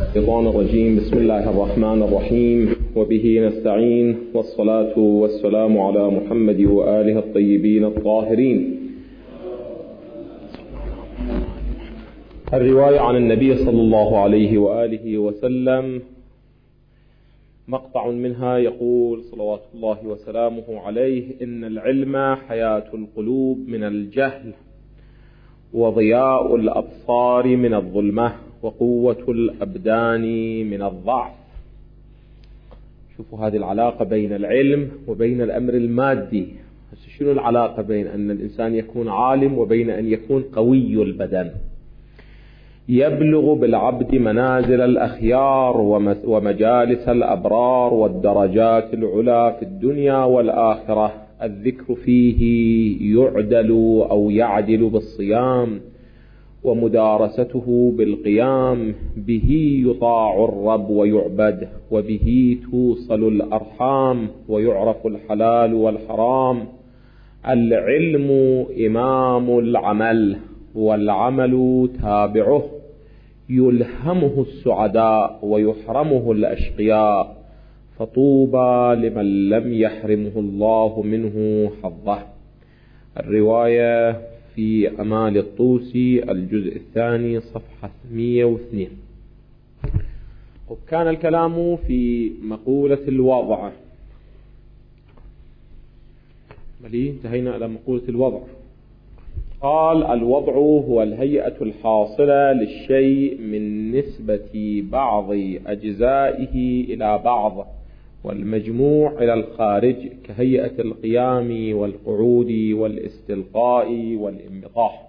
الشيطان الرجيم. بسم الله الرحمن الرحيم، وبه نستعين، والصلاة والسلام على محمد وآله الطيبين الطاهرين. الرواية عن النبي صلى الله عليه وآله وسلم، مقطع منها يقول صلوات الله وسلامه عليه: إن العلم حياة القلوب من الجهل، وضياء الأبصار من الظلمة، وقوة الأبدان من الضعف. شوفوا هذه العلاقة بين العلم وبين الأمر المادي. شنو العلاقة بين أن الإنسان يكون عالم وبين أن يكون قوي البدن؟ يبلغ بالعبد منازل الأخيار ومجالس الأبرار والدرجات العلى في الدنيا والآخرة. الذكر فيه يعدل أو يعدل بالصيام، ومدارسته بالقيام. به يطاع الرب ويعبد، وبه توصل الأرحام ويعرف الحلال والحرام. العلم إمام العمل، والعمل تابعه. يلهمه السعداء ويحرمه الأشقياء، فطوبى لمن لم يحرمه الله منه حظه. الرواية في أمال الطوسي الجزء الثاني صفحة 102. وكان الكلام في مقولة الوضع. انتهينا إلى مقولة الوضع. قال: الوضع هو الهيئة الحاصلة للشيء من نسبة بعض أجزائه إلى بعض، والمجموع إلى الخارج، كهيئة القيام والقعود والاستلقاء والانبطاح.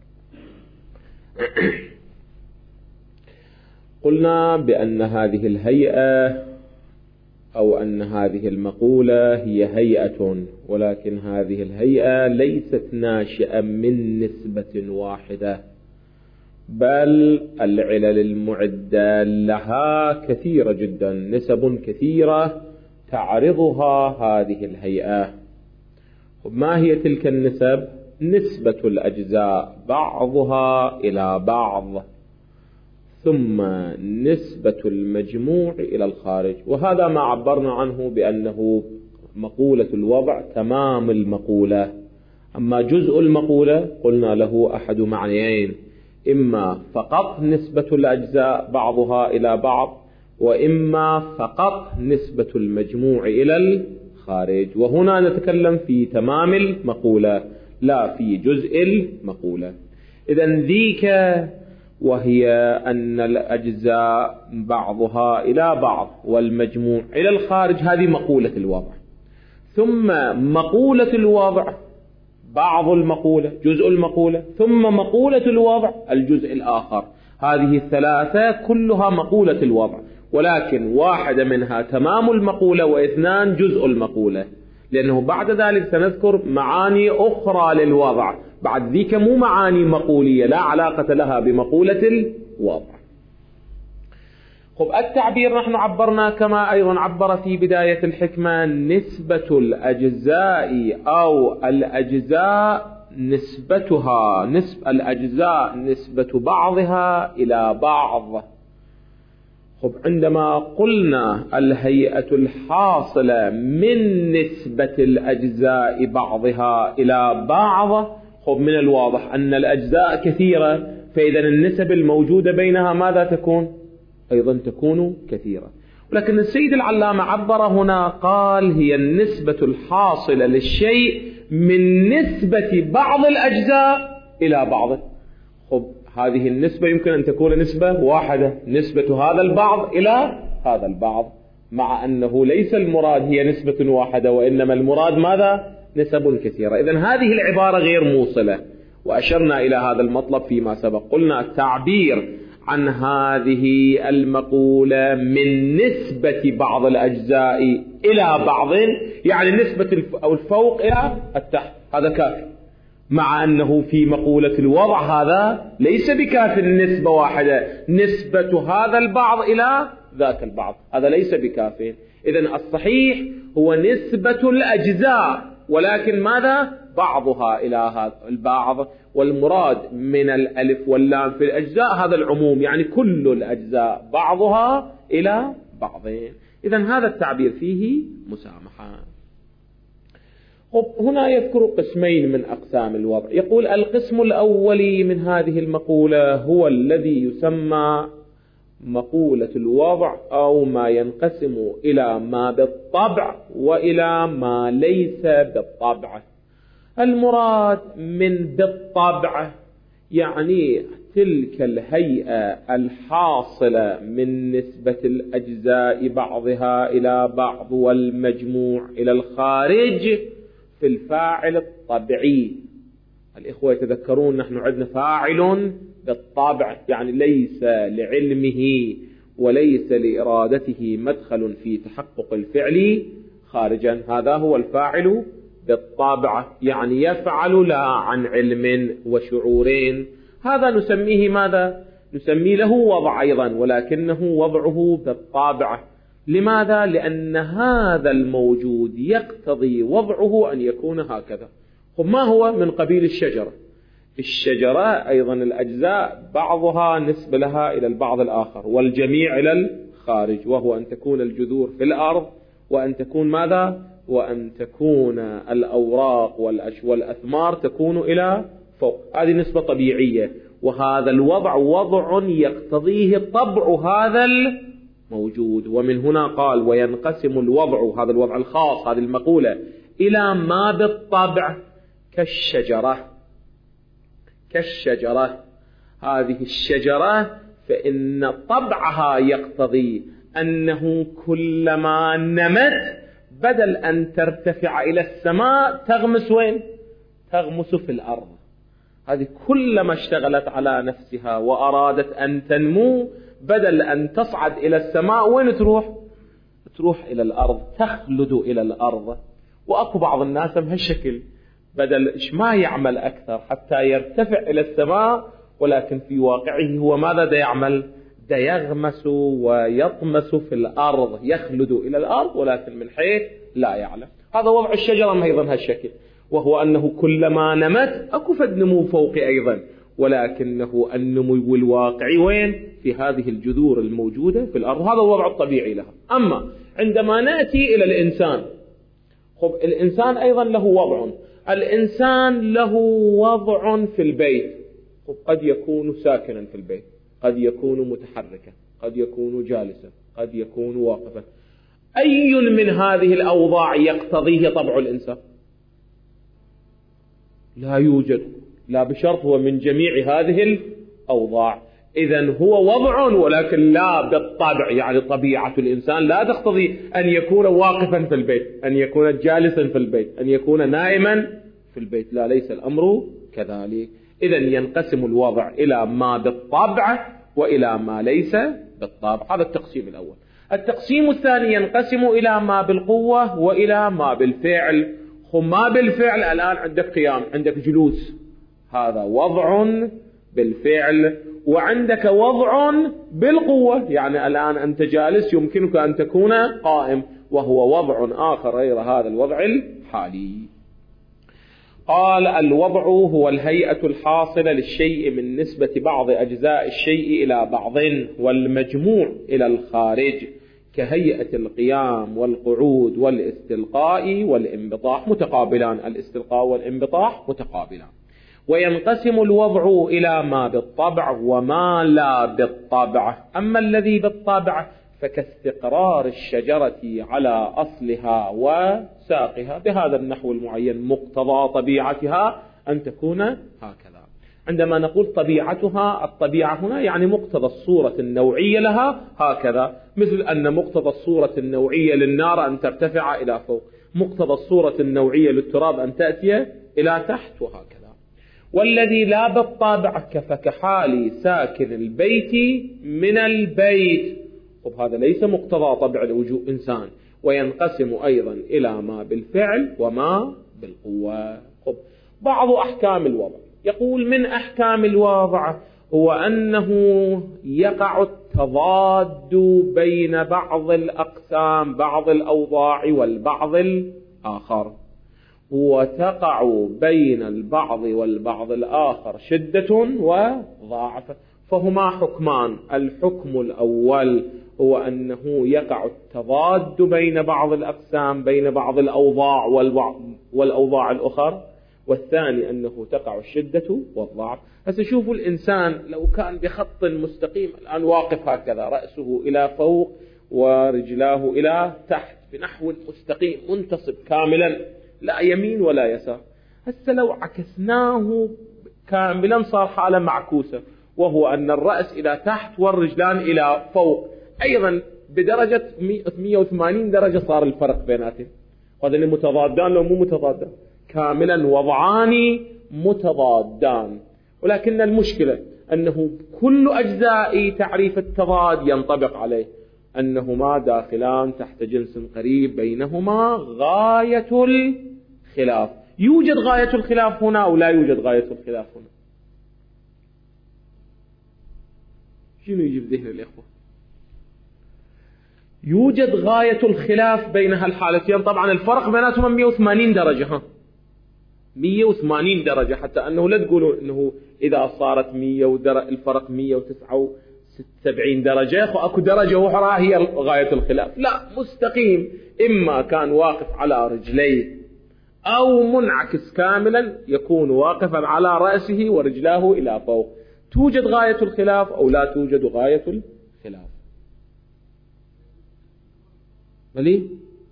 قلنا بأن هذه الهيئة أو أن هذه المقولة هي هيئة، ولكن هذه الهيئة ليست ناشئة من نسبة واحدة، بل العلل المعدة لها كثيرة جدا، نسب كثيرة تعرضها هذه الهيئة. ما هي تلك النسب؟ نسبة الأجزاء بعضها إلى بعض، ثم نسبة المجموع إلى الخارج. وهذا ما عبرنا عنه بأنه مقولة الوضع تمام المقولة. أما جزء المقولة قلنا له أحد معنيين: إما فقط نسبة الأجزاء بعضها إلى بعض، وإما فقط نسبة المجموع إلى الخارج. وهنا نتكلم في تمام المقولة لا في جزء المقولة. إذن ذيك وهي أن الأجزاء بعضها إلى بعض والمجموع إلى الخارج، هذه مقولة الوضع. ثم مقولة الوضع بعض المقولة، جزء المقولة، ثم مقولة الوضع الجزء الآخر. هذه الثلاثة كلها مقولة الوضع، ولكن واحدة منها تمام المقولة، واثنان جزء المقولة، لأنه بعد ذلك سنذكر معاني أخرى للوضع. بعد ذيك مو معاني مقولية لا علاقة لها بمقولة الوضع. التعبير نحن عبرنا كما أيضا عبر في بداية الحكمة: نسبة الأجزاء أو الأجزاء نسبتها، الأجزاء نسبة بعضها إلى بعض. عندما قلنا الهيئة الحاصلة من نسبة الأجزاء بعضها إلى بعض، من الواضح أن الأجزاء كثيرة، فإذا النسب الموجودة بينها ماذا تكون؟ أيضا تكون كثيرة. ولكن السيد العلامة عبر هنا قال: هي النسبة الحاصلة للشيء من نسبة بعض الأجزاء إلى بعض. هذه النسبة يمكن أن تكون نسبة واحدة، نسبة هذا البعض إلى هذا البعض، مع أنه ليس المراد هي نسبة واحدة، وإنما المراد ماذا؟ نسب كثيرة. إذن هذه العبارة غير موصلة، وأشرنا إلى هذا المطلب فيما سبق. قلنا التعبير عن هذه المقولة من نسبة بعض الأجزاء إلى بعض، يعني نسبة الفوق إلى التحت، هذا كافي. مع أنه في مقولة الوضع هذا ليس بكاف نسبة واحدة، نسبة هذا البعض إلى ذاك البعض، هذا ليس بكاف. إذن الصحيح هو نسبة الأجزاء، ولكن ماذا؟ بعضها إلى هذا البعض. والمراد من الألف واللام في الأجزاء هذا العموم، يعني كل الأجزاء بعضها إلى بعضين. إذن هذا التعبير فيه مسامحة. هنا يذكر قسمين من أقسام الوضع. يقول القسم الأولي من هذه المقولة هو الذي يسمى مقولة الوضع، أو ما ينقسم إلى ما بالطبع وإلى ما ليس بالطبع. المراد من بالطبع يعني تلك الهيئة الحاصلة من نسبة الأجزاء بعضها إلى بعض والمجموع إلى الخارج في الفاعل الطبيعي. الإخوة يتذكرون نحن عندنا فاعل بالطبع، يعني ليس لعلمه وليس لإرادته مدخل في تحقق الفعل خارجا، هذا هو الفاعل بالطبع، يعني يفعل لا عن علم وشعورين. هذا نسميه ماذا؟ نسميه له وضع أيضا، ولكنه وضعه بالطبع. لماذا؟ لأن هذا الموجود يقتضي وضعه أن يكون هكذا. ما هو؟ من قبيل الشجرة. الشجرة أيضا الأجزاء بعضها نسبة لها إلى البعض الآخر، والجميع إلى الخارج، وهو أن تكون الجذور في الأرض، وأن تكون ماذا؟ وأن تكون الأوراق والأثمار تكون إلى فوق. هذه نسبة طبيعية، وهذا الوضع وضع يقتضيه طبع هذا الموجود. ومن هنا قال وينقسم الوضع، هذا الوضع الخاص، هذه المقولة، إلى ما بالطبع كالشجرة. كالشجرة، هذه الشجرة فإن طبعها يقتضي أنه كلما نمت بدل أن ترتفع إلى السماء تغمس وين؟ تغمس في الأرض. هذه كلما اشتغلت على نفسها وأرادت أن تنمو بدل أن تصعد إلى السماء وين تروح؟ تروح إلى الأرض، تخلد إلى الأرض. وأكو بعض الناس بهالشكل، بدل ما يعمل أكثر حتى يرتفع إلى السماء، ولكن في واقعه هو ماذا دا يعمل؟ دا يغمس ويطمس في الأرض، يخلد إلى الأرض ولكن من حيث لا يعلم. هذا وضع الشجرة أيضا هالشكل، وهو أنه كلما نمت أكو فد نمو فوقي أيضا، ولكنه النمو الواقعي وين؟ في هذه الجذور الموجودة في الأرض. هذا الوضع الطبيعي لها. أما عندما نأتي إلى الإنسان، الإنسان أيضا له وضع. الإنسان له وضع في البيت، قد يكون ساكنا في البيت، قد يكون متحركا، قد يكون جالسا، قد يكون واقفا. أي من هذه الأوضاع يقتضيه طبع الإنسان؟ لا يوجد، لا بشرط هو من جميع هذه الأوضاع. إذن هو وضع ولكن لا بالطبع، يعني طبيعة الإنسان لا تقتضي أن يكون واقفا في البيت، أن يكون جالسا في البيت، أن يكون نائما في البيت. لا، ليس الأمر كذلك. إذن ينقسم الوضع إلى ما بالطبع وإلى ما ليس بالطبع. هذا التقسيم الأول. التقسيم الثاني ينقسم إلى ما بالقوة وإلى ما بالفعل. ما بالفعل الآن عندك قيام، عندك جلوس، هذا وضع بالفعل. وعندك وضع بالقوة، يعني الآن أنت جالس يمكنك أن تكون قائم، وهو وضع آخر غير هذا الوضع الحالي. قال الوضع هو الهيئة الحاصلة للشيء من نسبة بعض أجزاء الشيء إلى بعض والمجموع إلى الخارج، كهيئة القيام والقعود والاستلقاء والانبطاح متقابلان. الاستلقاء والانبطاح متقابلان. وينقسم الوضع إلى ما بالطبع وما لا بالطبع. أما الذي بالطبع فكاستقرار الشجرة على أصلها وساقها بهذا النحو المعين، مقتضى طبيعتها أن تكون هكذا. عندما نقول طبيعتها، الطبيعة هنا يعني مقتضى الصورة النوعية لها هكذا، مثل أن مقتضى الصورة النوعية للنار أن ترتفع إلى فوق، مقتضى الصورة النوعية للتراب أن تأتي إلى تحت، وهكذا. والذي لا بالطبع كحال ساكن البيت من البيت، هذا ليس مقتضى طبع لوجود إنسان. وينقسم أيضا إلى ما بالفعل وما بالقوة. بعض أحكام الوضع، يقول من أحكام الوضع هو أنه يقع التضاد بين بعض الأقسام، بعض الأوضاع والبعض الآخر. وتقع بين البعض والبعض الآخر شدة وضعف، فهما حكمان. الحكم الأول هو أنه يقع التضاد بين بعض الأقسام، بين بعض الأوضاع والأوضاع الأخرى، والثاني أنه تقع الشدة والضعف. هسه شوفوا الإنسان لو كان بخط مستقيم الآن واقف هكذا، رأسه إلى فوق ورجلاه إلى تحت بنحو مستقيم منتصب كاملا، لا يمين ولا يسار. هسه لو عكسناه كاملا صار حالة معكوسة، وهو أن الرأس إلى تحت والرجلان إلى فوق، أيضا بدرجة 180 درجة صار الفرق بيناتهم. هذين متضادان لو مو متضادان؟ كاملا وضعان متضادان، ولكن المشكلة أنه كل أجزاء تعريف التضاد ينطبق عليه أنهما داخلان تحت جنس قريب بينهما غاية الخلاف. يوجد غاية الخلاف هنا أو لا يوجد غاية الخلاف هنا؟ شنو يجي بذهن الإخوة؟ يوجد غاية الخلاف بين هالحالتين. طبعا الفرق بيناتهما 180 درجة، 180 درجة، حتى أنه لا تقولوا أنه إذا صارت 100 الفرق 179 درجة يا أخو أكو درجة أخرى هي غاية الخلاف. لا، مستقيم، إما كان واقف على رجليه أو منعكس كاملا يكون واقفا على رأسه ورجلاه إلى فوق. توجد غاية الخلاف أو لا توجد غاية الخلاف؟ ملي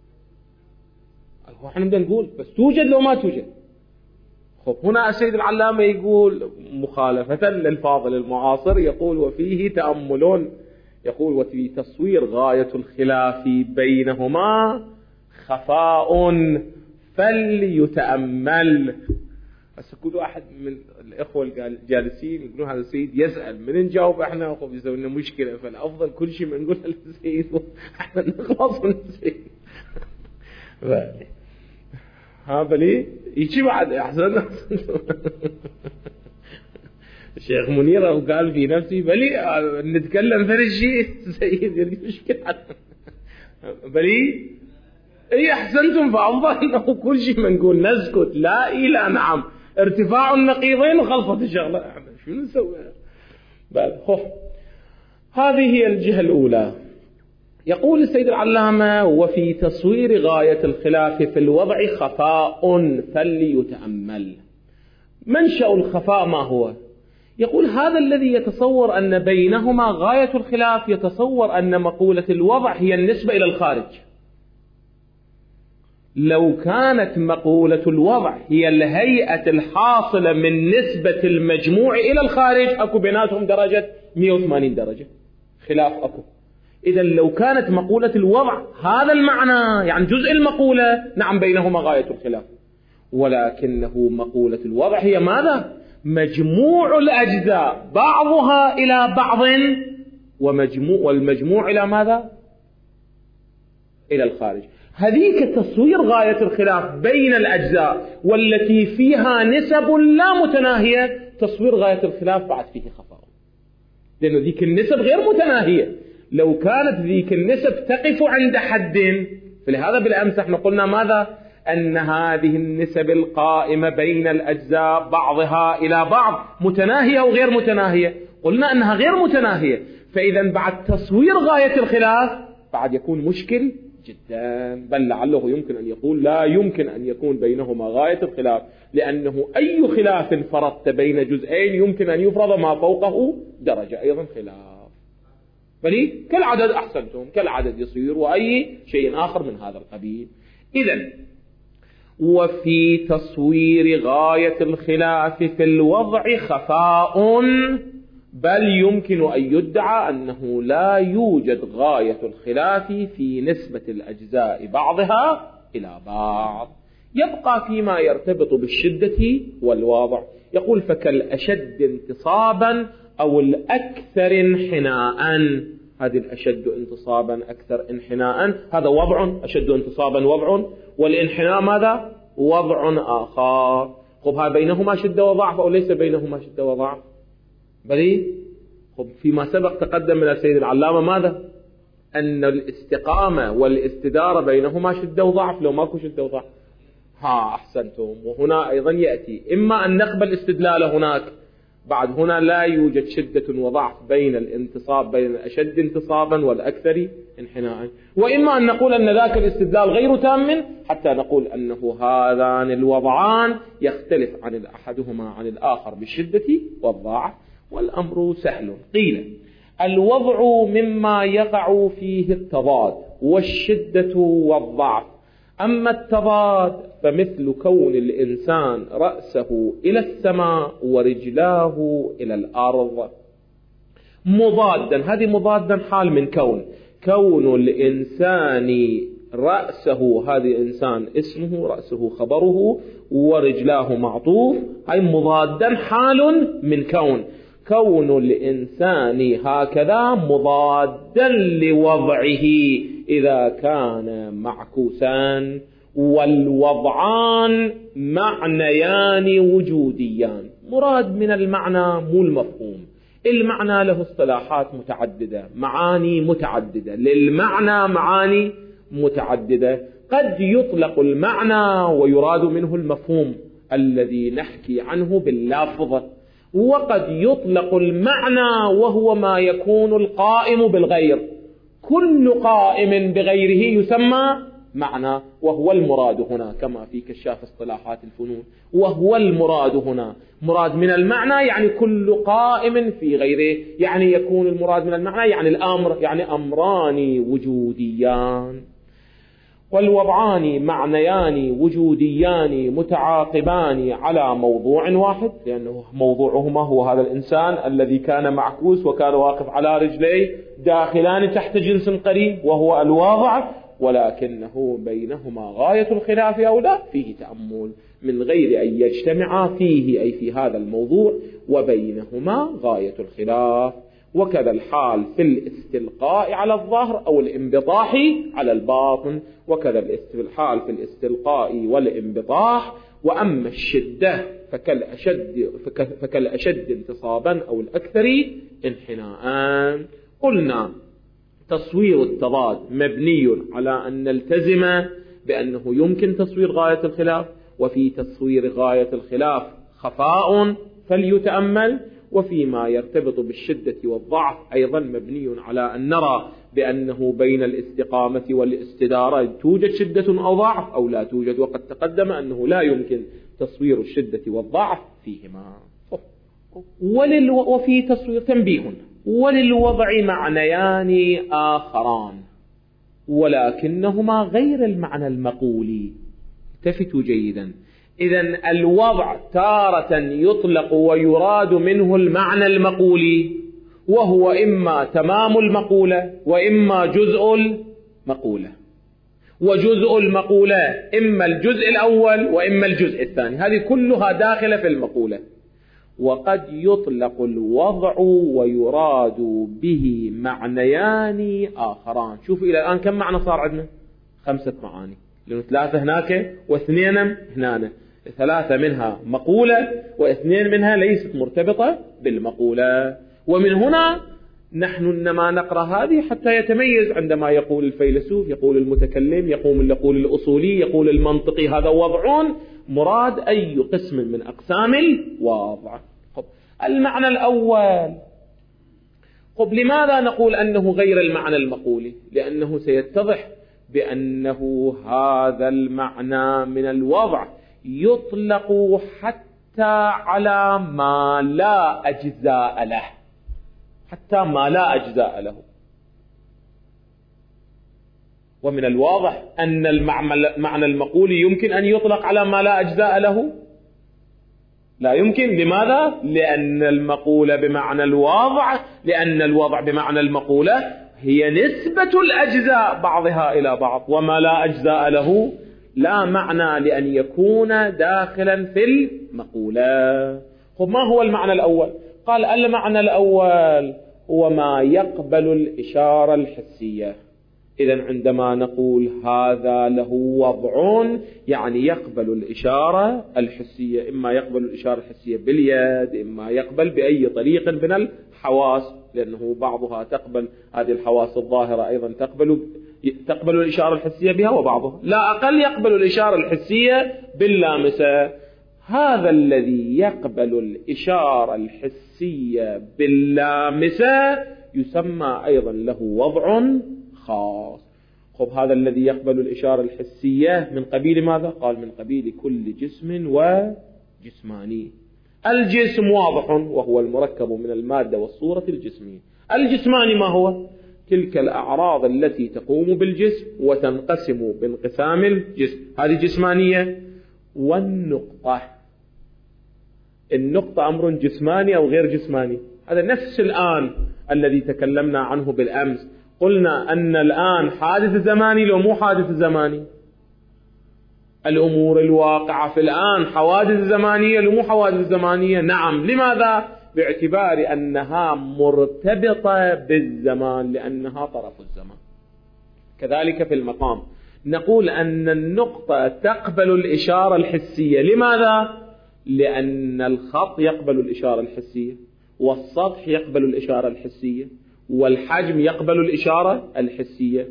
احنا بدنا نقول بس توجد لو ما توجد. خب هنا السيد العلامة يقول مخالفة للفاضل المعاصر، يقول وفيه تأمل، يقول وفي تصوير غاية الخلاف بينهما خفاء فليتأمل. بس كل واحد من الإخوة الجالسين يقولون هذا السيد يسأل من نجاوب احنا وخب يسوي لنا مشكلة، فالأفضل كل شيء ما نقول للسيد احنا نخلص من السيد. ها بلي يجي بعد احسن. الشيخ منير قال في نفسي بلي نتكلم في الشيء سيد مشكلة بلي اي احسنتم، فافضل انه كل شيء ما نقول نسكت لا الى نعم، ارتفاع النقيضين وخلفت الشغله احنا شو نسوي؟ خف. هذه هي الجهه الاولى. يقول السيد العلامة وفي تصوير غاية الخلاف في الوضع خفاء فليتأمل. منشأ الخفاء ما هو؟ يقول هذا الذي يتصور أن بينهما غاية الخلاف يتصور أن مقولة الوضع هي النسبة إلى الخارج. لو كانت مقولة الوضع هي الهيئة الحاصلة من نسبة المجموع إلى الخارج أكو بيناتهم درجة 180 درجة خلاف أكو. إذا لو كانت مقولة الوضع هذا المعنى يعني جزء المقولة، نعم بينهما غاية الخلاف، ولكنه مقولة الوضع هي ماذا؟ مجموع الأجزاء بعضها إلى بعض والمجموع إلى ماذا؟ إلى الخارج. هذيك تصوير غاية الخلاف بين الأجزاء والتي فيها نسب لا متناهية، تصوير غاية الخلاف بعد فيه خفاء، لأنه ذيك النسب غير متناهية. لو كانت ذيك النسب تقف عند حد، فلهذا بالأمس احنا قلنا ماذا؟ أن هذه النسب القائمة بين الأجزاء بعضها إلى بعض متناهية أو غير متناهية. قلنا أنها غير متناهية، فإذا بعد تصوير غاية الخلاف بعد يكون مشكل جدا، بل لعله يمكن أن يقول لا يمكن أن يكون بينهما غاية الخلاف، لأنه أي خلاف فرضت بين جزئين يمكن أن يفرض ما فوقه درجة أيضا خلاف. بلي كالعدد أحسنتم، كالعدد يصير وأي شيء آخر من هذا القبيل. إذن وفي تصوير غاية الخلاف في الوضع خفاء، بل يمكن أن يدعى أنه لا يوجد غاية الخلاف في نسبة الأجزاء بعضها إلى بعض، يبقى فيما يرتبط بالشدة والوضع. يقول فكالأشد انتصابا أو الأكثر انحناء. هذه الأشد انتصابا أكثر انحناء هذا وضع، أشد انتصابا وضع، والانحناء ماذا؟ وضع آخر. خب هذا بينهما شدة وضعف أو ليس بينهما شدة وضعف؟ بلي خب فيما سبق تقدم من السيد العلامة ماذا؟ أن الاستقامة والاستدارة بينهما شدة وضعف لو ماكو شدة وضعف. أحسنتم. وهنا أيضا يأتي إما أن نقبل استدلال هناك، بعد هنا لا يوجد شدة وضعف بين الانتصاب، بين الأشد انتصابا والأكثر انحناء، وإما أن نقول أن ذاك الاستدلال غير تام حتى نقول أنه هذان الوضعان يختلف عن أحدهما عن الآخر بالشدة والضعف، والأمر سهل. قيل الوضع مما يقع فيه التضاد والشدة والضعف، أما التضاد فمثل كون الإنسان رأسه إلى السماء ورجلاه إلى الأرض مضادا. هذه مضادا حال من كون الإنسان رأسه، هذا إنسان اسمه، رأسه خبره، ورجلاه معطوف، أي مضادا حال من كون الإنسان هكذا مضادا لوضعه إذا كان معكوسان. والوضعان معنيان وجوديان. مراد من المعنى مو المفهوم، المعنى له اصطلاحات متعددة، معاني متعددة، للمعنى معاني متعددة. قد يطلق المعنى ويراد منه المفهوم الذي نحكي عنه باللفظ، وقد يطلق المعنى وهو ما يكون القائم بالغير. كل قائم بغيره يسمى معنى، وهو المراد هنا كما في كشاف اصطلاحات الفنون. وهو المراد هنا، مراد من المعنى يعني كل قائم في غيره، يعني يكون المراد من المعنى يعني الأمر، يعني أمران وجوديان. والوضعان معنيان وجوديان متعاقبان على موضوع واحد، لأنه موضوعهما هو هذا الإنسان الذي كان معكوس وكان واقف على رجليه، داخلان تحت جنس قريب وهو الواضع، ولكنه بينهما غاية الخلاف أو لا، فيه تأمل من غير أن يجتمعا فيه، أي في هذا الموضوع، وبينهما غاية الخلاف. وكذا الحال في الاستلقاء على الظهر أو الانبطاح على الباطن، وكذا الحال في الاستلقاء والانبطاح. وأما الشدة فكالأشد انتصابا أو الأكثر انحناء. قلنا تصوير التضاد مبني على أن نلتزم بأنه يمكن تصوير غاية الخلاف، وفي تصوير غاية الخلاف خفاء فليتأمل. وفيما يرتبط بالشدة والضعف أيضا مبني على أن نرى بأنه بين الاستقامة والاستدارة توجد شدة أو ضعف أو لا توجد، وقد تقدم أنه لا يمكن تصوير الشدة والضعف فيهما. وفي تصوير تنبيه، وللوضع معنيان آخران ولكنهما غير المعنى المقولي. التفتوا جيدا. إذن الوضع تارة يطلق ويراد منه المعنى المقولي، وهو إما تمام المقولة وإما جزء المقولة، وجزء المقولة إما الجزء الأول وإما الجزء الثاني، هذه كلها داخلة في المقولة. وقد يطلق الوضع ويراد به معنيان آخران. شوفوا إلى الآن كم معنى صار عندنا؟ 5 معاني، لأنه 3 هناك و2 هنا، 3 منها مقولة و2 منها ليست مرتبطة بالمقولة. ومن هنا نحن إنما نقرأ هذه حتى يتميز، عندما يقول الفيلسوف، يقول المتكلم، يقول الأصولي، يقول المنطقي، هذا وضع مراد أي قسم من أقسام الوضع. المعنى الأول، لماذا نقول أنه غير المعنى المقولي؟ لأنه سيتضح بأنه هذا المعنى من الوضع يطلق حتى على ما لا أجزاء له، حتى ما لا أجزاء له. ومن الواضح أن المعنى المقولي يمكن أن يطلق على ما لا أجزاء له؟ لا يمكن. لماذا؟ لأن المقولة بمعنى الوضع، لأن الوضع بمعنى المقولة هي نسبة الأجزاء بعضها إلى بعض، وما لا أجزاء له لا معنى لأن يكون داخلا في المقولة. ما هو المعنى الأول؟ قال المعنى الأول هو ما يقبل الإشارة الحسية. إذن عندما نقول هذا له وضع يعني يقبل الإشارة الحسية، إما يقبل الإشارة الحسية باليد، إما يقبل بأي طريق من الحواس، لأنه بعضها تقبل، هذه الحواس الظاهرة أيضا تقبل تقبل الإشارة الحسية بها وبعضها لا أقل يقبل الإشارة الحسية باللامسة. هذا الذي يقبل الإشارة الحسية باللامسة يسمى أيضا له وضع خاص. خب هذا الذي يقبل الإشارة الحسية من قبيل ماذا؟ قال من قبيل كل جسم وجسماني. الجسم واضح وهو المركب من المادة والصورة الجسمية. الجسماني ما هو؟ تلك الأعراض التي تقوم بالجسم وتنقسم بانقسام الجسم، هذه جسمانية. والنقطة، النقطة أمر جسماني أو غير جسماني؟ هذا نفس الآن الذي تكلمنا عنه بالأمس، قلنا أن الآن حادث زماني لو مو حادث زماني. الأمور الواقعة في الآن حوادث زمانية لو مو حوادث زمانية. نعم. لماذا؟ باعتبار أنها مرتبطة بالزمان لأنها طرف الزمان. كذلك في المقام نقول أن النقطة تقبل الإشارة الحسية. لماذا؟ لأن الخط يقبل الإشارة الحسية، والسطح يقبل الإشارة الحسية، والحجم يقبل الإشارة الحسية،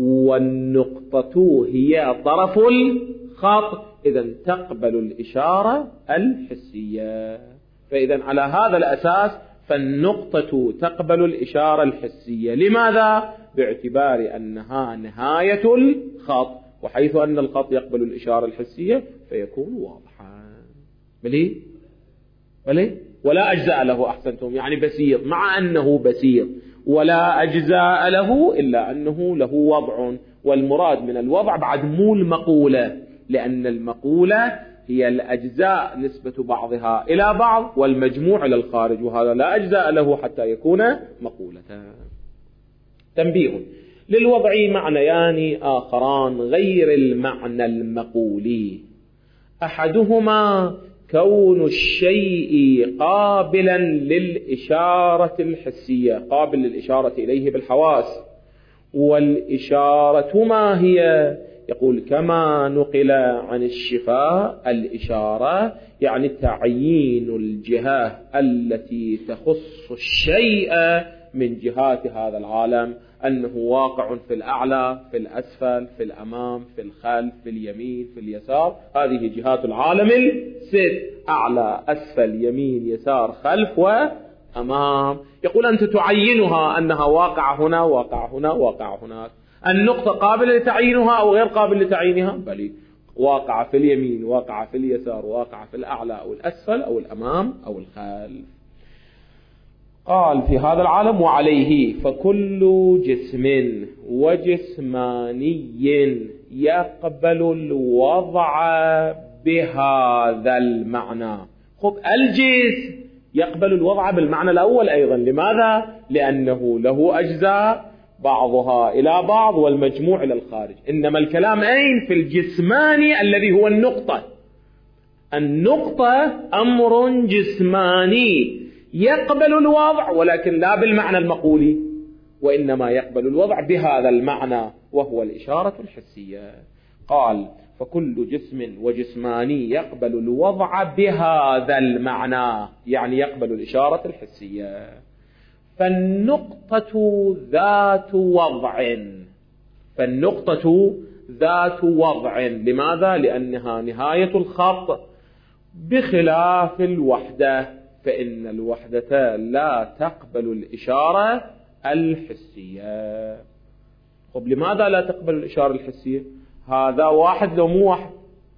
والنقطة هي طرف الخط، إذا تقبل الإشارة الحسية. فإذا على هذا الأساس فالنقطة تقبل الإشارة الحسية. لماذا؟ باعتبار أنها نهاية الخط، وحيث أن الخط يقبل الإشارة الحسية فيكون واضحا. بلي ولا أجزاء له. أحسنتم، يعني بسيط، مع أنه بسيط ولا أجزاء له إلا أنه له وضع. والمراد من الوضع بعد مو المقولة، لأن المقولة هي الأجزاء نسبة بعضها إلى بعض والمجموع إلى الخارج، وهذا لا أجزاء له حتى يكون مقولة. تنبيه: للوضع معنيان آخران غير المعنى المقولي. أحدهما كون الشيء قابلا للإشارة الحسية، قابل للإشارة إليه بالحواس. والإشارة ما هي؟ يقول كما نقل عن الشفاء الإشارة يعني تعيين الجهة التي تخص الشيء من جهات هذا العالم، أنه واقع في الأعلى، في الأسفل، في الأمام، في الخلف، في اليمين، في اليسار. هذه جهات العالم الست: أعلى، أسفل، يمين، يسار، خلف وأمام. يقول أنت تعينها أنها واقع هنا، واقع هنا، واقع هناك. النقطة قابلة لتعيينها أو غير قابل لتعيينها؟ بل واقع في اليمين، واقع في اليسار، واقع في الأعلى أو الأسفل أو الأمام أو الخلف. قال في هذا العالم وعليه فكل جسم وجسماني يقبل الوضع بهذا المعنى. خب الجسم يقبل الوضع بالمعنى الأول أيضا. لماذا؟ لأنه له أجزاء بعضها إلى بعض والمجموع إلى الخارج. إنما الكلام أين؟ في الجسماني الذي هو النقطة. النقطة أمر جسماني يقبل الوضع ولكن لا بالمعنى المقولي، وإنما يقبل الوضع بهذا المعنى وهو الإشارة الحسية. قال فكل جسم وجسماني يقبل الوضع بهذا المعنى، يعني يقبل الإشارة الحسية. فالنقطة ذات وضع، فالنقطة ذات وضع. لماذا؟ لأنها نهاية الخط، بخلاف الوحدة، فإن الوحدة لا تقبل الإشارة الحسية. طب لماذا لا تقبل الإشارة الحسية؟ هذا واحد لو مو واحد،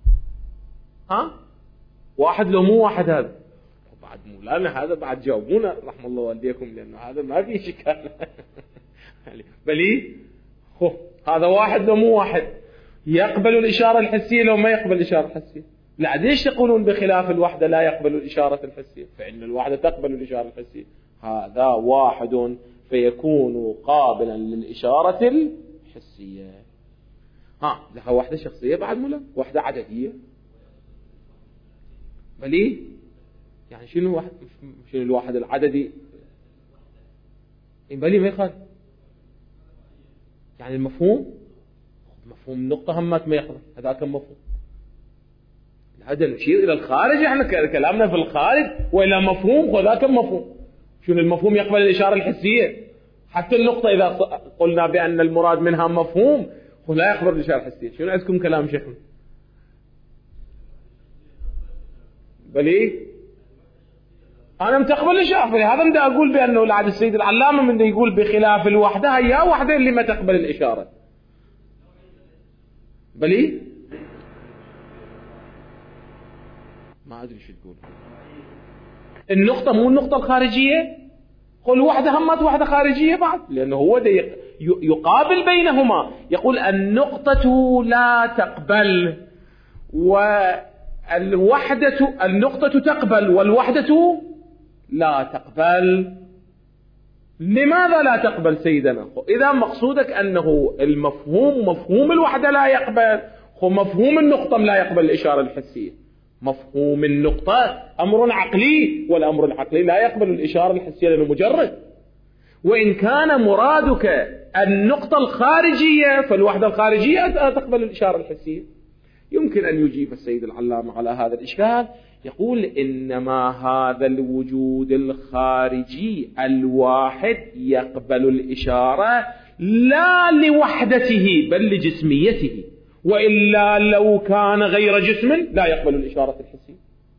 واحد لو مو واحد، هذا بعد مولانا هذا بعد جاوبونا رحم الله والديكم، لأنه هذا ما في شكال. بلي هذا واحد لو مو واحد يقبل الإشارة الحسية لو ما يقبل الإشارة الحسية. لا، ليش تقولون بخلاف الوحدة لا يقبل الإشارة الحسية؟ فإن الوحدة تقبل الإشارة الحسية. هذا واحد فيكون قابلا للإشارة الحسية. لها وحدة شخصية بعد مولا، وحدة عددية. بلي يعني شنو الواحد العددي؟ بلي ما يخالف يعني المفهوم النقطة همات ما يقبل. هذا كم مفهوم؟ هذا نشير إلى الخارج، يعني كلامنا في الخارج، وإلى مفهوم. وذا كم مفهوم؟ شنو المفهوم يقبل الإشارة الحسية؟ حتى النقطة إذا قلنا بأن المراد منها مفهوم ولا يقبل الإشارة الحسية. شنو عندكم كلام شيخنا؟ بلي أنا متقبل الإشارة، فلهذا بدي أقول بأنه لعد السيد العلامة من يقول بخلاف الوحدة هي وحدة اللي ما تقبل الإشارة. بلي ما أدري شو تقول. النقطة مو النقطة الخارجية، قل وحدة همت وحدة خارجية بعد، لأنه هو يقابل بينهما، يقول النقطة لا تقبل والوحدة، النقطة تقبل والوحدة لا تقبل. لماذا لا تقبل سيدنا؟ إذا مقصودك أنه المفهوم مفهوم الوحدة لا يقبل، مفهوم النقطة لا يقبل الإشارة الحسية. مفهوم النقطة أمر عقلي، والأمر العقلي لا يقبل الإشارة الحسية لأنه مجرد. وإن كان مرادك النقطة الخارجية فالوحدة الخارجية تقبل الإشارة الحسية. يمكن أن يجيب السيد العلامة على هذا الإشكال، يقول إنما هذا الوجود الخارجي الواحد يقبل الإشارة لا لوحدته بل لجسميته، وإلا لو كان غير جسم لا يقبل الإشارة الحسية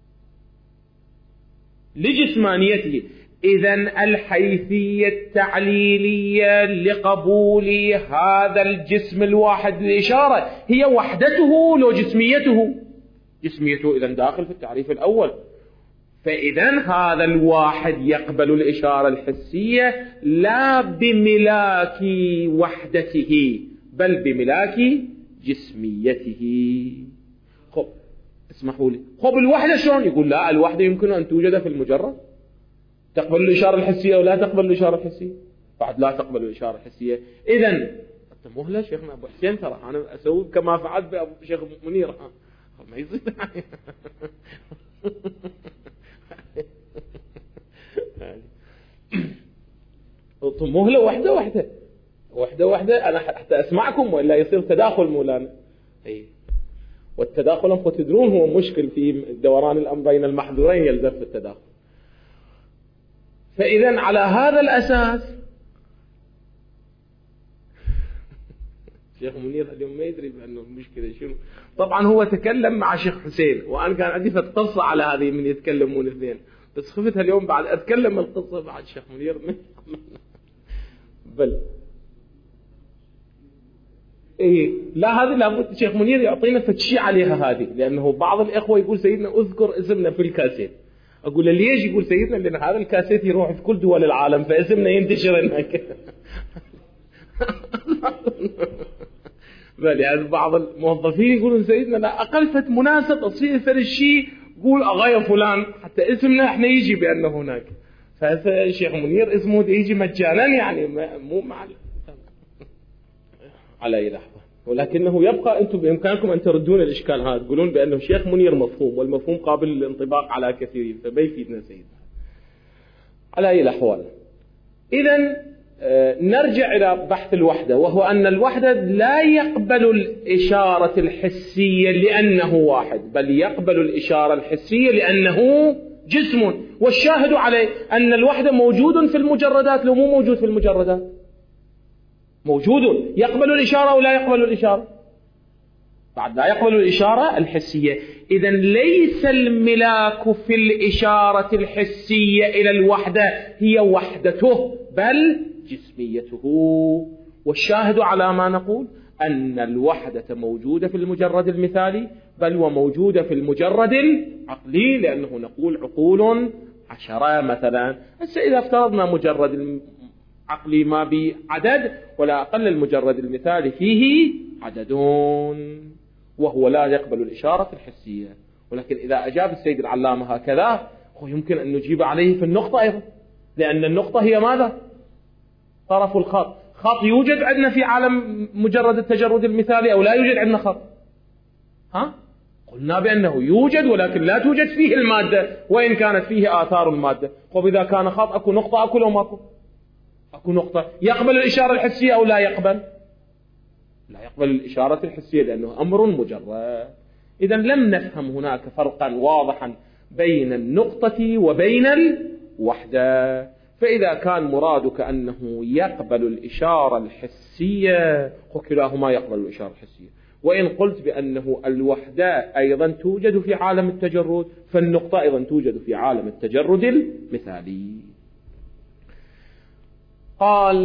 لجسمانيته. إذن الحيثية التعليلية لقبول هذا الجسم الواحد للإشارة هي وحدته لو جسميته. جسميته إذن داخل في التعريف الأول. فإذن هذا الواحد يقبل الإشارة الحسية لا بملاك وحدته بل بملاك جسميته. خب اسمحوا لي، خب الوحدة شلون؟ يقول لا، الوحدة يمكن أن توجد في المجرد. تقبل الإشارة الحسية ولا تقبل الإشارة الحسية؟ بعد لا تقبل الإشارة الحسية. إذن أنت مهلة شيخنا أبو حسين، ترى أنا أسوي كما فعلت بأبو شيخ منير، ما يصير مهلة واحدة أنا حتى أسمعكم، وإلا يصير تداخل مولانا. أي والتداخل أنكم تدرون هو مشكل في دوران الأمر بين المحظورين، يلزم في التداخل. فإذا على هذا الأساس شيخ منير اليوم ما يدري بأنه المشكلة شنو. طبعا هو تكلم مع شيخ حسين، وأنا كان عندي قصة على هذه من يتكلمون الاثنين، بس خفتها اليوم بعد أتكلم القصة بعد شيخ منير بل إيه لا، هذه لابد شيخ منير يعطينا فتشي عليها هذه، لأنه بعض الإخوة يقول سيدنا أذكر اسمنا في الكاسيت. أقول له ليش؟ يقول سيدنا لأن هذا الكاسيت يروح في كل دول العالم فاسمنا ينتشر هناك. بل يعني بعض الموظفين يقولون سيدنا لا أقل مناسب تصير فرشي قول أغاية فلان حتى اسمنا احنا يجي بأنه هناك. فالشيخ منير اسمه يجي مجانا، يعني مو مع على أي لحظة. ولكنه يبقى أنتم بإمكانكم أن تردون الإشكال هذا، تقولون بأنه الشيخ منير مفهوم، والمفهوم قابل للانطباق على كثيرين، فما يفيدنا سيدنا على أي الأحوال. إذن نرجع إلى بحث الوحدة، وهو أن الوحدة لا يقبل الإشارة الحسية لأنه واحد، بل يقبل الإشارة الحسية لأنه جسم. والشاهد عليه أن الوحدة موجود في المجردات، لو مو موجود في المجردات موجود. يقبل الإشارة أو لا يقبل الإشارة؟ بعد لا يقبل الإشارة الحسية. إذن ليس الملاك في الإشارة الحسية إلى الوحدة هي وحدته بل جسميته. والشاهد على ما نقول أن الوحدة موجودة في المجرد المثالي بل وموجودة في المجرد العقلي، لأنه نقول عقول 10 مثلا. إذا افترضنا مجرد عقلي ما بعدد ولا أقل، المجرد المثالي فيه عددون، وهو لا يقبل الإشارة الحسية. ولكن إذا أجاب السيد العلامة هكذا هو يمكن أن نجيب عليه في النقطة أيضا، لأن النقطة هي ماذا؟ طرف الخط. خط يوجد عندنا في عالم مجرد التجرد المثالي أو لا يوجد عندنا خط؟ قلنا بأنه يوجد، ولكن لا توجد فيه المادة وإن كانت فيه آثار المادة. إذا كان خط أكو نقطة أكو لو ماكو؟ أكو نقطة. يقبل الإشارة الحسية أو لا يقبل؟ لا يقبل الإشارة الحسية لأنه أمر مجرد. إذن لم نفهم هناك فرقا واضحا بين النقطة وبين الوحدة. فإذا كان مرادك أنه يقبل الإشارة الحسية كلاهما يقبل الإشارة الحسية. وإن قلت بأنه الوحدة أيضا توجد في عالم التجرد فالنقطة أيضا توجد في عالم التجرد المثالي. قال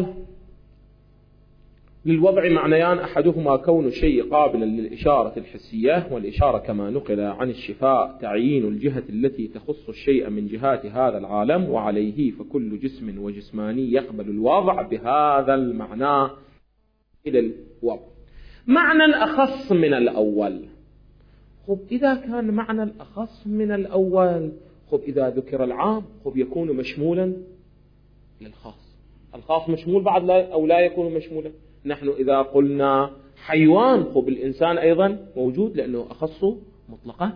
للوضع معنيان، أحدهما كون الشيء قابلا للإشارة الحسية، والإشارة كما نقل عن الشفاء تعيين الجهة التي تخص الشيء من جهات هذا العالم، وعليه فكل جسم وجسماني يقبل الوضع بهذا المعنى إلى الوضع. معنى أخص من الأول. إذا كان معنى الأخص من الأول، إذا ذكر العام يكون مشمولا للخاص. الخاص مشمول بعد أو لا يكون مشمولا. نحن إذا قلنا حيوان الإنسان أيضا موجود لأنه أخص مطلقا.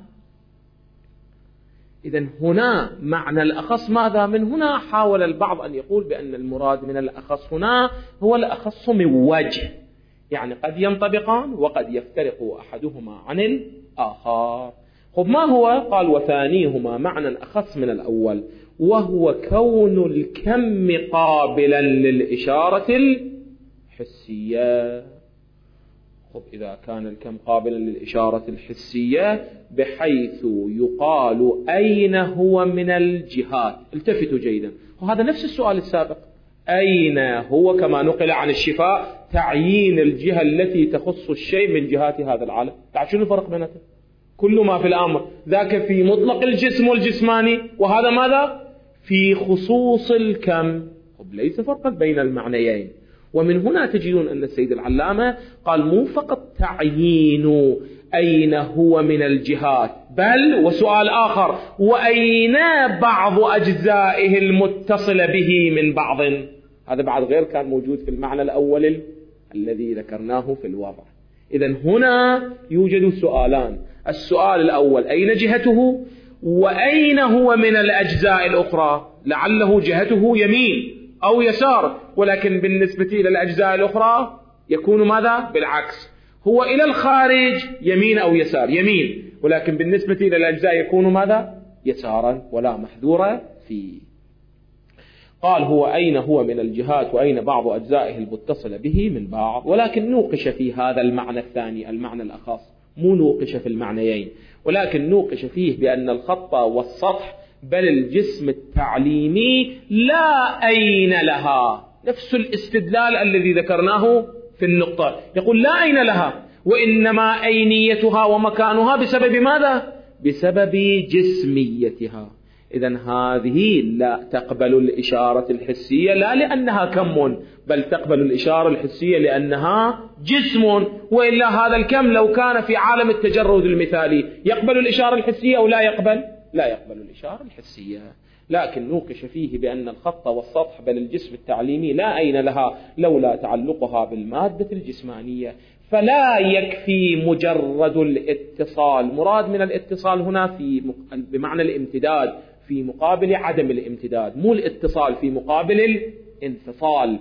إذن هنا معنى الأخص ماذا؟ من هنا حاول البعض أن يقول بأن المراد من الأخص هنا هو الأخص من وجه، يعني قد ينطبقان وقد يفترق أحدهما عن الآخر. ما هو؟ قال وثانيهما معنى أخص من الأول، وهو كون الكم قابلا للإشارة الحسية. إذا كان الكم قابلا للإشارة الحسية بحيث يقال أين هو من الجهات. التفتوا جيدا، وهذا نفس السؤال السابق، أين هو كما نقل عن الشفاء تعيين الجهة التي تخص الشيء من جهات هذا العالم. شنو الفرق بيناتهم؟ كل ما في الأمر ذاك في مطلق الجسم والجسماني، وهذا ماذا؟ في خصوص الكم. ليس فرقا بين المعنيين. ومن هنا تجدون أن السيد العلامة قال مو فقط تعيين أين هو من الجهات، بل وسؤال آخر، وأين بعض أجزائه المتصلة به من بعض. هذا بعد غير كان موجود في المعنى الأول الذي ذكرناه في الوضع. إذن هنا يوجد سؤالان، السؤال الأول أين جهته، وأين هو من الأجزاء الأخرى. لعله جهته يمين أو يسار، ولكن بالنسبة إلى الأجزاء الأخرى يكون ماذا؟ بالعكس، هو إلى الخارج يمين أو يسار، يمين، ولكن بالنسبة إلى الأجزاء يكون ماذا؟ يسارا، ولا محذورة فيه. قال هو أين هو من الجهات وأين بعض أجزائه المتصلة به من بعض. ولكن نوقش في هذا المعنى الثاني، المعنى الأخص، مو نوقش في المعنيين، ولكن نوقش فيه بأن الخط والسطح بل الجسم التعليمي لا أين لها. نفس الاستدلال الذي ذكرناه في النقطة، يقول لا أين لها، وإنما أينيتها ومكانها بسبب ماذا؟ بسبب جسميتها. إذن هذه لا تقبل الإشارة الحسية، لا لأنها كم، بل تقبل الإشارة الحسية لأنها جسم. وإلا هذا الكم لو كان في عالم التجرد المثالي يقبل الإشارة الحسية أو لا يقبل؟ لا يقبل الإشارة الحسية. لكن نوقش فيه بأن الخط والسطح بل الجسم التعليمي لا أين لها لولا تعلقها بالمادة الجسمانية. فلا يكفي مجرد الاتصال. مراد من الاتصال هنا بمعنى الامتداد في مقابل عدم الامتداد، مو الاتصال في مقابل الانفصال.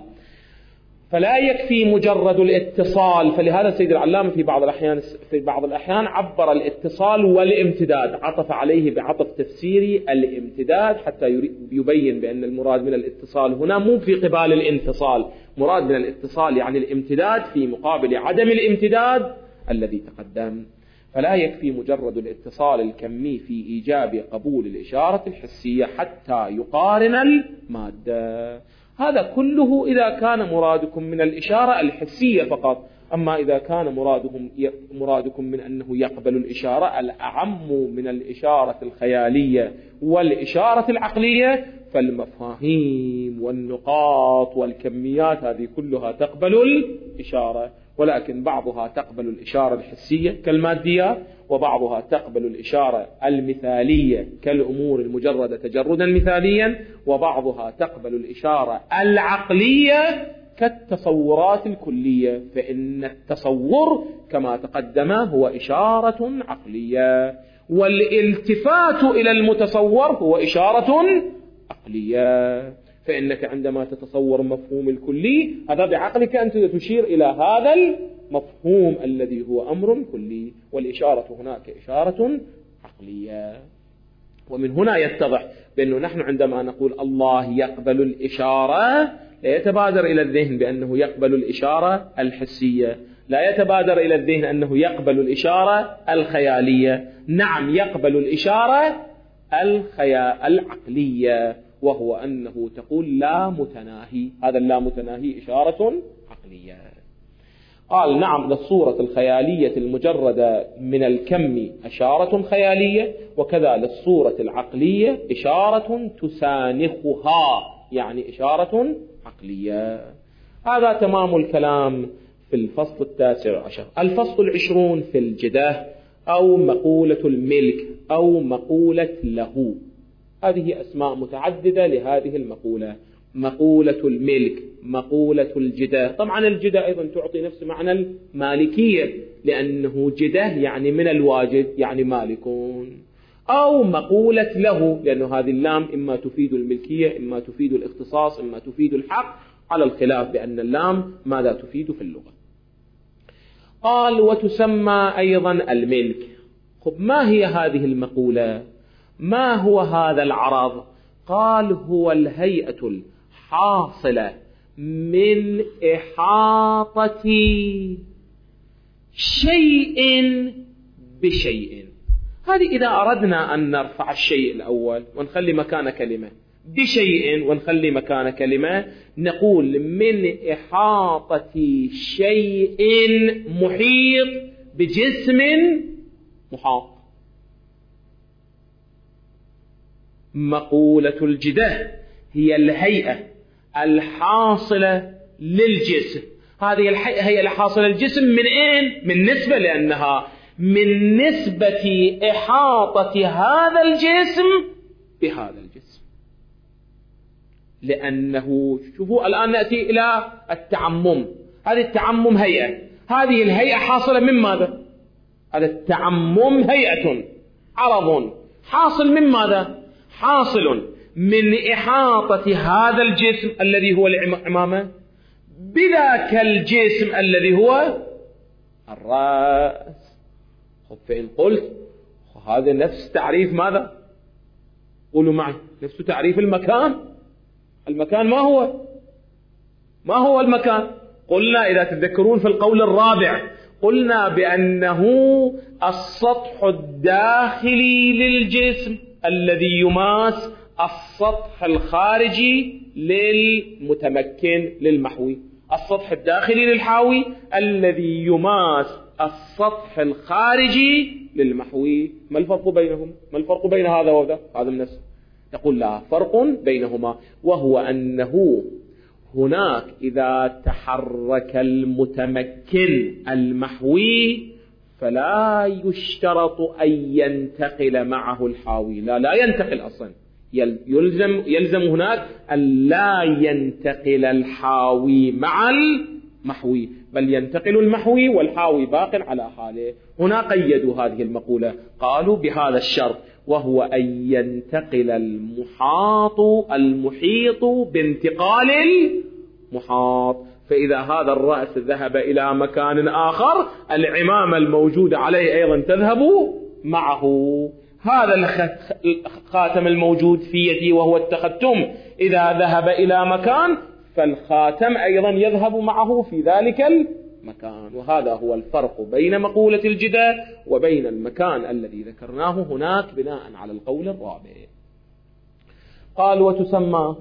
فلا يكفي مجرد الاتصال. فلهذا السيد العلامة في بعض الأحيان عبر الاتصال والامتداد، عطف عليه بعطف تفسيري الامتداد حتى يبين بأن المراد من الاتصال هنا مو في قبال الانفصال، مراد من الاتصال يعني الامتداد في مقابل عدم الامتداد الذي تقدم. فلا يكفي مجرد الاتصال الكمي في إيجاب قبول الإشارة الحسية حتى يقارن المادة. هذا كله إذا كان مرادكم من الإشارة الحسية فقط. أما إذا كان مرادكم من أنه يقبل الإشارة الأعم من الإشارة الخيالية والإشارة العقلية، فالمفاهيم والنقاط والكميات هذه كلها تقبل الإشارة، ولكن بعضها تقبل الإشارة الحسية كالماديات، وبعضها تقبل الإشارة المثالية كالأمور المجردة تجردا مثاليا، وبعضها تقبل الإشارة العقلية كالتصورات الكلية. فإن التصور كما تقدم هو إشارة عقلية، والالتفات إلى المتصور هو إشارة عقلية. فإنك عندما تتصور مفهوم الكلي هذا بعقلك أنت تشير إلى هذا المفهوم الذي هو أمر كلي، والإشارة هناك إشارة عقلية. ومن هنا يتضح بأنه نحن عندما نقول الله يقبل الإشارة لا يتبادر إلى الذهن بأنه يقبل الإشارة الحسية، لا يتبادر إلى الذهن أنه يقبل الإشارة الخيالية. نعم، يقبل الإشارة العقلية، وهو أنه تقول لا متناهي. هذا اللا متناهي إشارة عقلية. قال نعم، للصورة الخيالية المجردة من الكم إشارة خيالية، وكذا للصورة العقلية إشارة تسانخها، يعني إشارة عقلية. هذا تمام الكلام في الفصل 19. الفصل 20 في الجدة أو مقولة الملك أو مقولة له. هذه أسماء متعددة لهذه المقولة: مقولة الملك، مقولة الجدة. طبعا الجدة أيضا تعطي نفس معنى المالكية، لأنه جدة يعني من الواجد، يعني مالكون. أو مقولة له، لأنه هذه اللام إما تفيد الملكية، إما تفيد الاختصاص، إما تفيد الحق، على الخلاف بأن اللام ماذا تفيد في اللغة. قال وتسمى أيضا الملك. خب، ما هي هذه المقولة؟ ما هو هذا العرض؟ قال هو الهيئة الحاصلة من إحاطة شيء بشيء. هذه إذا أردنا أن نرفع الشيء الأول ونخلي مكان كلمة بشيء ونخلي مكان كلمة، نقول من إحاطة شيء محيط بجسم محاط. مقولة الجدة هي الهيئة الحاصلة للجسم. هذه الهيئة هي الحاصلة للجسم من أين؟ من نسبة، لأنها من نسبة إحاطة هذا الجسم بهذا الجسم. لأنه شوفوا الآن نأتي إلى التعمم. هذه التعمم هيئة، هذه الهيئة حاصلة من ماذا؟ هذا التعمم هيئة، عرض حاصل من ماذا؟ حاصل من إحاطة هذا الجسم الذي هو العمامة بذاك الجسم الذي هو الرأس. فإن قلت هذا نفس تعريف ماذا؟ قولوا معي، نفس تعريف المكان. المكان ما هو؟ ما هو المكان؟ قلنا إذا تذكرون في القول الرابع قلنا بأنه السطح الداخلي للجسم الذي يماس السطح الخارجي للمتمكن للمحوي. السطح الداخلي للحاوي الذي يماس السطح الخارجي للمحوي. ما الفرق بينهم؟ ما الفرق بين هذا وهذا؟ هذا النص يقول لا فرق بينهما، وهو أنه هناك إذا تحرك المتمكن المحوي فلا يشترط أن ينتقل معه الحاوي. لا ينتقل أصلا، يلزم هناك أن لا ينتقل الحاوي مع المحوي، بل ينتقل المحوي والحاوي باق على حاله. هنا قيدوا هذه المقولة، قالوا بهذا الشرط، وهو أن ينتقل المحيط بانتقال المحاط. فإذا هذا الرأس ذهب إلى مكان آخر العمامة الموجودة عليه أيضا تذهب معه. هذا الخاتم الموجود في يدي وهو التختم إذا ذهب إلى مكان فالخاتم أيضا يذهب معه في ذلك المكان. وهذا هو الفرق بين مقولة الجدة وبين المكان الذي ذكرناه هناك بناء على القول الرابع. قال وتسمى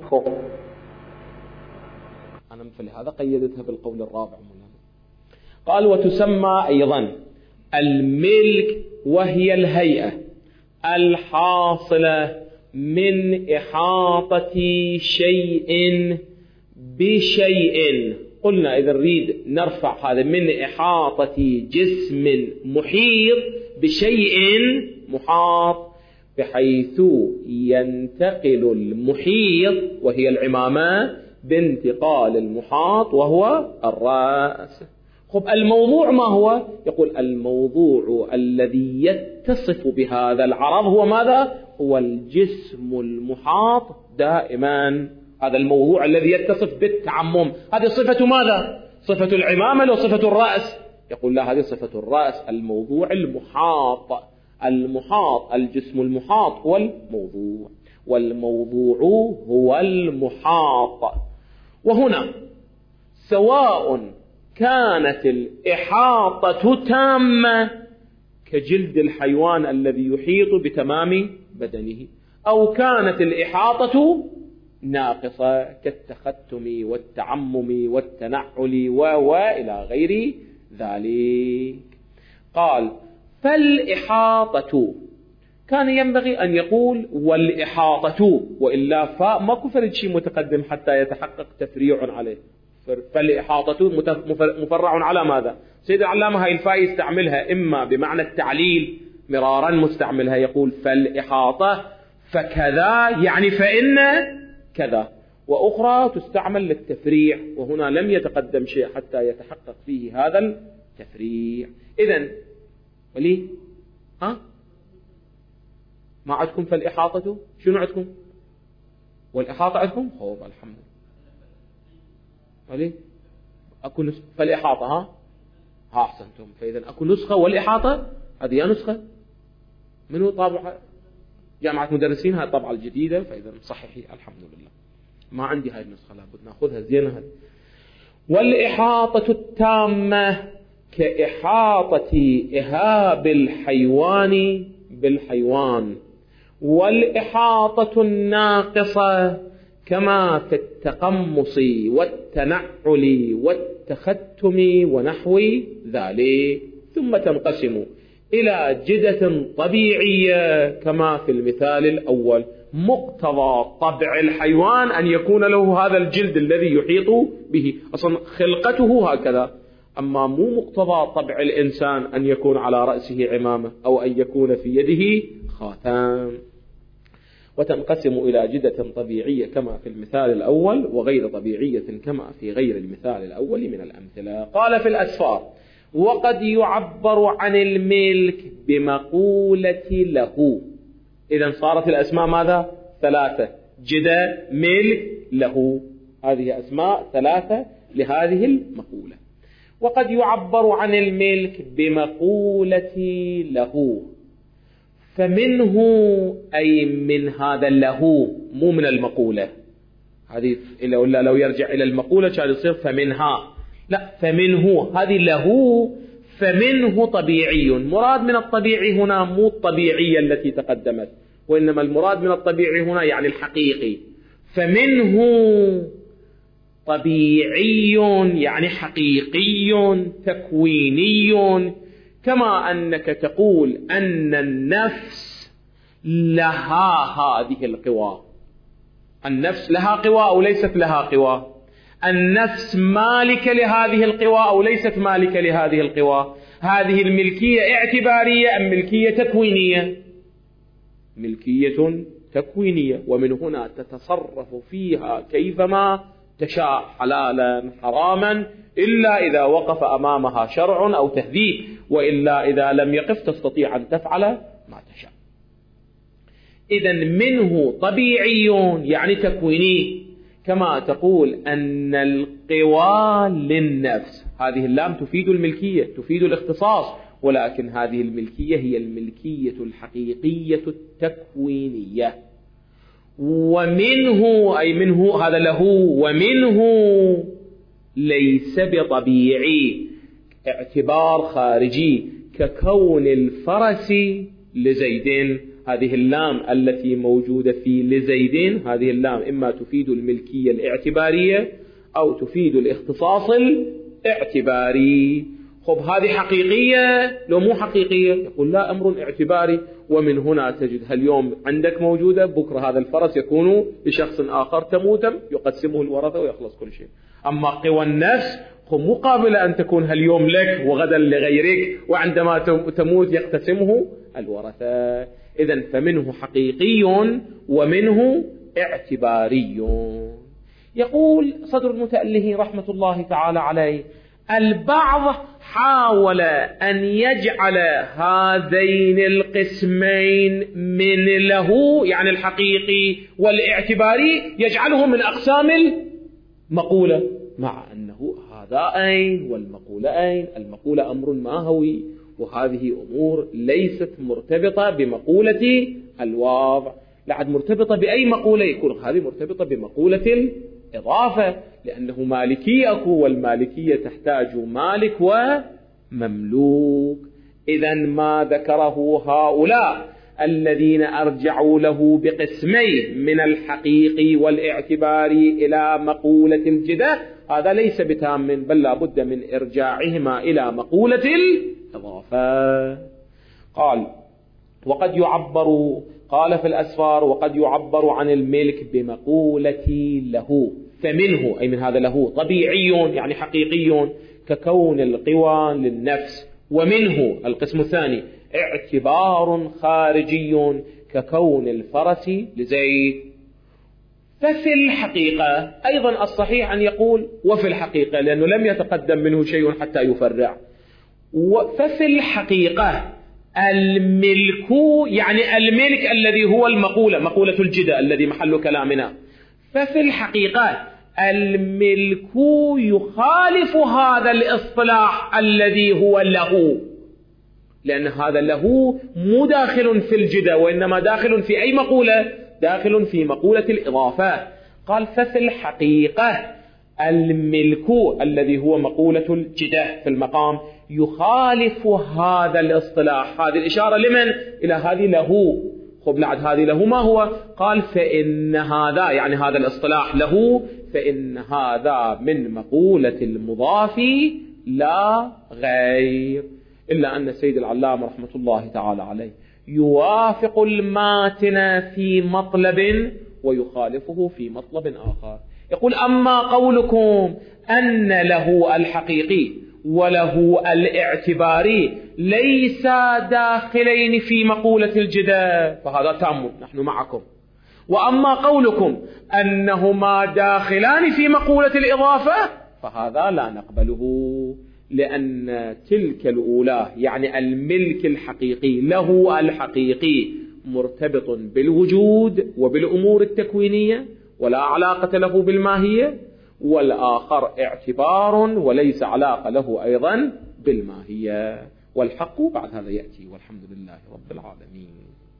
أنا فلهذا قيدتها بالقول الرابع. قال وتسمى أيضا الملك، وهي الهيئة الحاصلة من إحاطة شيء بشيء. قلنا إذا نريد نرفع هذا من إحاطة جسم محيط بشيء محاط، بحيث ينتقل المحيط وهي العمامة بانتقال المحاط وهو الرأس. خب الموضوع ما هو؟ يقول الموضوع الذي يتصف بهذا العرض هو ماذا؟ هو الجسم المحاط دائما. هذا الموضوع الذي يتصف بالتعمم. هذه صفة ماذا؟ صفة العمامة لو صفة الرأس؟ يقول لا، هذه صفة الرأس، الموضوع المحاط المحاط، الجسم المحاط هو الموضوع، والموضوع هو المحاط. وهنا سواء كانت الإحاطة تامة كجلد الحيوان الذي يحيط بتمام بدنه، أو كانت الإحاطة ناقصة كالتختم والتعمم والتنعل وإلى غير ذلك. قال فالإحاطة، كان ينبغي أن يقول والإحاطة، وإلا فاء ما كفرد شيء متقدم حتى يتحقق تفريع عليه. فالإحاطة مفرع على ماذا؟ سيد العلامة هاي الفاء يستعملها إما بمعنى التعليل مرارا مستعملها، يقول فالإحاطة فكذا يعني فإن كذا، وأخرى تستعمل للتفريع، وهنا لم يتقدم شيء حتى يتحقق فيه هذا التفريع. إذن ولي ما عندكم فالإحاطة؟ شنو عندكم؟ والإحاطة عندكم؟ خوب الحمد لله. ولي أكو نسخة فالإحاطة، ها أحسنتم. فإذا أكو نسخة والإحاطة، هذه يا نسخة منو طابع جامعة مدرسين، هاي الطبعة الجديدة، فإذا صحيحي الحمد لله. ما عندي هاي النسخة، لابد نأخذها زينة. والإحاطة التامة كإحاطة إهاب الحيوان بالحيوان، والإحاطة الناقصة كما في التقمص والتنعل والتختم ونحو ذلك. ثم تنقسم إلى جدة طبيعية كما في المثال الأول. مقتضى طبع الحيوان أن يكون له هذا الجلد الذي يحيط به، أصلا خلقته هكذا. أما مو مقتضى طبع الإنسان أن يكون على رأسه عمامة أو أن يكون في يده خاتم. وتنقسم إلى جدة طبيعية كما في المثال الأول، وغير طبيعية كما في غير المثال الأول من الأمثلة. قال في الأسفار: وقد يعبر عن الملك بمقولة له. إذن صارت الأسماء ماذا؟ ثلاثة: جدة، ملك، له. هذه أسماء ثلاثة لهذه المقولة. وقد يعبر عن الملك بمقولة له، فمنه أي من هذا له، مو من المقولة. هذه لو يرجع إلى المقولة كان يصير فمنها، لا، فمنه. هذه له فمنه طبيعي. مراد من الطبيعي هنا مو الطبيعية التي تقدمت، وإنما المراد من الطبيعي هنا يعني الحقيقي. فمنه طبيعي يعني حقيقي تكويني، كما أنك تقول أن النفس لها هذه القوى. النفس لها قوى أو ليست لها قوى؟ النفس مالكة لهذه القوى أو ليست مالكة لهذه القوى؟ هذه الملكية اعتبارية أم ملكية تكوينية؟ ملكية تكوينية، ومن هنا تتصرف فيها كيفما تشاء، حلالا حراما، إلا إذا وقف أمامها شرع أو تهذيب، وإلا إذا لم يقف تستطيع أن تفعل ما تشاء. إذن منه طبيعي يعني تكويني، كما تقول أن القوى للنفس. هذه اللام تفيد الملكية، تفيد الاختصاص، ولكن هذه الملكية هي الملكية الحقيقية التكوينية. ومنه أي منه هذا له، ومنه ليس بطبيعي، اعتبار خارجي، ككون الفرس لزيد. هذه اللام التي موجودة في لزيد، هذه اللام إما تفيد الملكية الاعتبارية أو تفيد الاختصاص الاعتباري. خب هذه حقيقية لو مو حقيقية؟ يقول لا، أمر اعتباري. ومن هنا تجدها اليوم عندك موجودة، بكرة هذا الفرس يكون لشخص آخر، تموت يقسمه الورثة ويخلص كل شيء. أما قوى النفس مو قابلة أن تكون هاليوم لك وغدا لغيرك، وعندما تموت يقتسمه الورثة. إذن فمنه حقيقي ومنه اعتباري. يقول صدر المتأله رحمة الله تعالى عليه: البعض حاول أن يجعل هذين القسمين من له يعني الحقيقي والاعتباري، يجعله من أقسام المقولة، مع أنه هذا أين والمقولة أين؟ المقولة أمر ماهوي، وهذه أمور ليست مرتبطة بمقولة الوضع، لا عاد مرتبطة بأي مقولة، يكون هذه مرتبطة بمقولة الإضافة، لأنه مالكية أكو، والمالكية تحتاج مالك ومملوك. إذن ما ذكره هؤلاء الذين أرجعوا له بقسمين من الحقيقي والاعتباري إلى مقولة الجدة، هذا ليس بتام، بل لا بد من إرجاعهما إلى مقولة الإضافة. قال وقد يعبر، قال في الأسفار وقد يعبر عن الملك بمقولة له، فمنه أي من هذا له طبيعي يعني حقيقي ككون القوى للنفس، ومنه القسم الثاني اعتبار خارجي ككون الفرس لزيد. ففي الحقيقة أيضا الصحيح أن يقول وفي الحقيقة، لأنه لم يتقدم منه شيء حتى يفرع. ففي الحقيقة الملك يعني الملك الذي هو المقولة، مقولة الجدة الذي محل كلامنا، ففي الحقيقة الملك يخالف هذا الاصطلاح الذي هو له، لأن هذا له مو داخل في الجدة، وإنما داخل في أي مقولة؟ داخل في مقولة الإضافة. قال ففي الحقيقة الملك الذي هو مقولة الجدة في المقام يخالف هذا الاصطلاح. هذه الإشارة لمن؟ إلى هذه له. خب لعد هذه له ما هو؟ قال فإن هذا يعني هذا الاصطلاح له، فإن هذا من مقولة المضاف لا غير. إلا أن السيد العلامة رحمة الله تعالى عليه يوافق الماتن في مطلب ويخالفه في مطلب آخر. يقول أما قولكم أن له الحقيقي وله الاعتباري ليس داخلين في مقولة الجدة فهذا تام، نحن معكم. وأما قولكم أنهما داخلان في مقولة الإضافة فهذا لا نقبله، لأن تلك الأولى يعني الملك الحقيقي له الحقيقي مرتبط بالوجود وبالأمور التكوينية ولا علاقة له بالماهية، والآخر اعتبار وليس علاقة له أيضا بالماهية. والحق بعد هذا يأتي، والحمد لله رب العالمين.